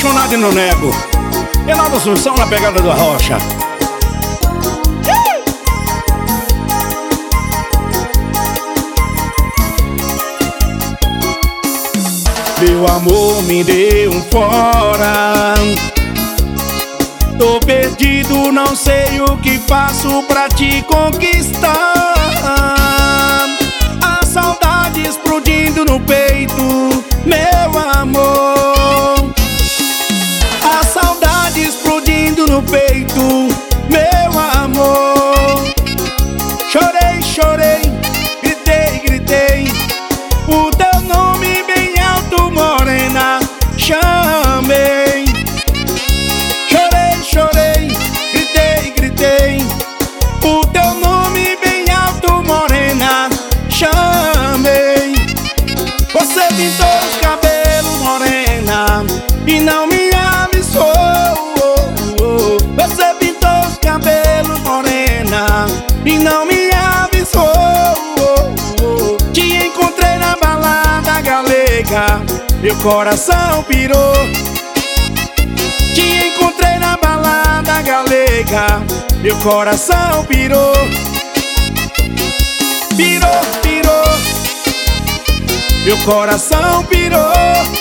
apaixonado e não nego. É Nova Assunção na pegada do Arrocha. Meu amor me deu um fora. Tô perdido, não sei o que faço pra te conquistar. A saudade explodindo no peito, meu amor. A saudade explodindo no peito, meu amor. Chorei, chorei, gritei, gritei o teu nome bem alto, morena, chamei. Chorei, chorei, gritei, gritei o teu nome bem alto, morena, chamei. Você pintou os cabelos, morena, e não me avisou. Você pintou os cabelos, morena, e não me avisou. Te encontrei na balada galega, meu coração pirou. Te encontrei na balada galega, meu coração pirou. Pirou, pirou, meu coração pirou.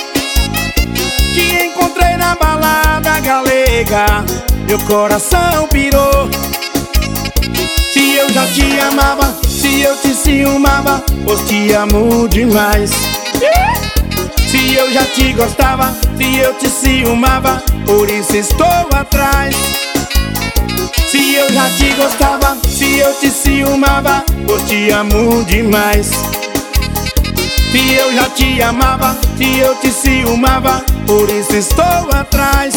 Te encontrei na balada galega, meu coração pirou. Se eu já te amava, se eu te ciumava, pois te amo demais. Se eu já te gostava, se eu te ciumava, por isso estou atrás. Se eu já te gostava, se eu te ciumava, pois te amo demais. Se eu já te amava, se eu te ciumava, por isso estou atrás.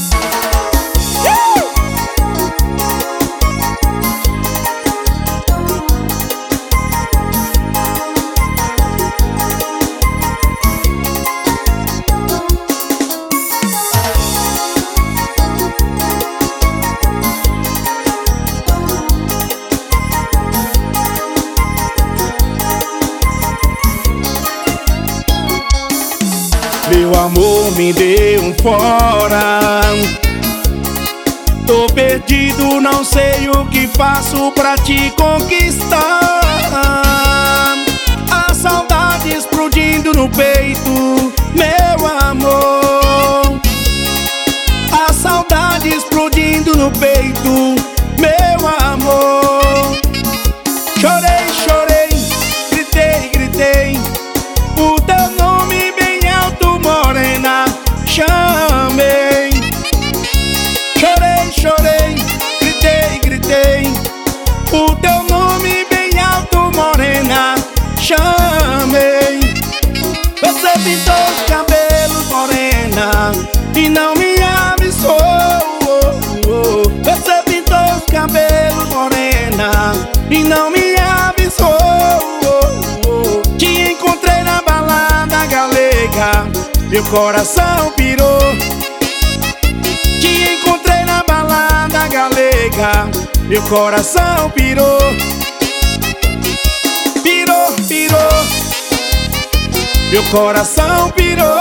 Meu amor me deu um fora. Tô perdido, não sei o que faço pra te conquistar. A saudade explodindo no peito, meu amor. A saudade explodindo no peito, meu amor. Chorei, chorei, gritei, gritei o teu nome bem alto, morena, chamei. Chorei, chorei, gritei, gritei o teu nome bem alto, morena, chamei. Você pintou os cabelos, morena, e não me avisou. Você pintou os cabelos, morena, e não me avisou. Te encontrei na balada galega, meu coração pirou. Te encontrei na balada galega, meu coração pirou. Pirou, pirou, meu coração pirou.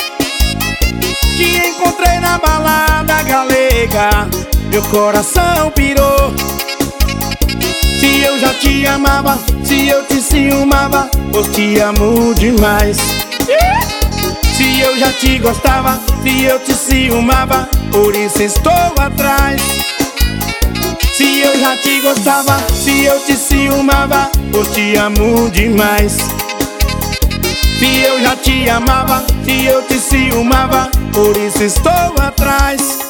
Te encontrei na balada galega, meu coração pirou. Se eu já te amava, se eu te ciumava, pois te amo demais. Se eu já te gostava, se eu te ciumava, por isso estou atrás. Se eu já te gostava, se eu te ciumava, pois te amo demais. Se eu já te amava, se eu te ciumava, por isso estou atrás.